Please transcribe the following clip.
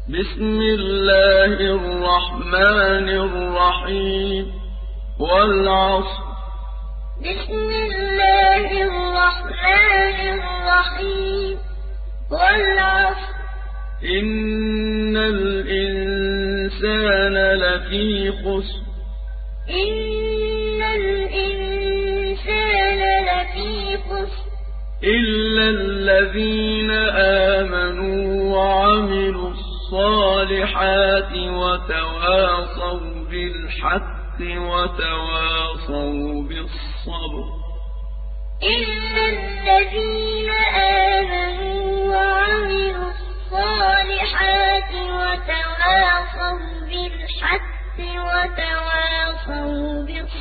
بسم الله الرحمن الرحيم والعصر بسم الله الرحمن الرحيم والعصر إن الإنسان لفي خسر إن الإنسان لفي خسر إلا الذين آمنوا وعملوا الصالحات وتواصوا بالحق وتواصوا بالصبر إلا الذين آمنوا وعملوا الصالحات وتواصوا بالحق وتواصوا بالصبر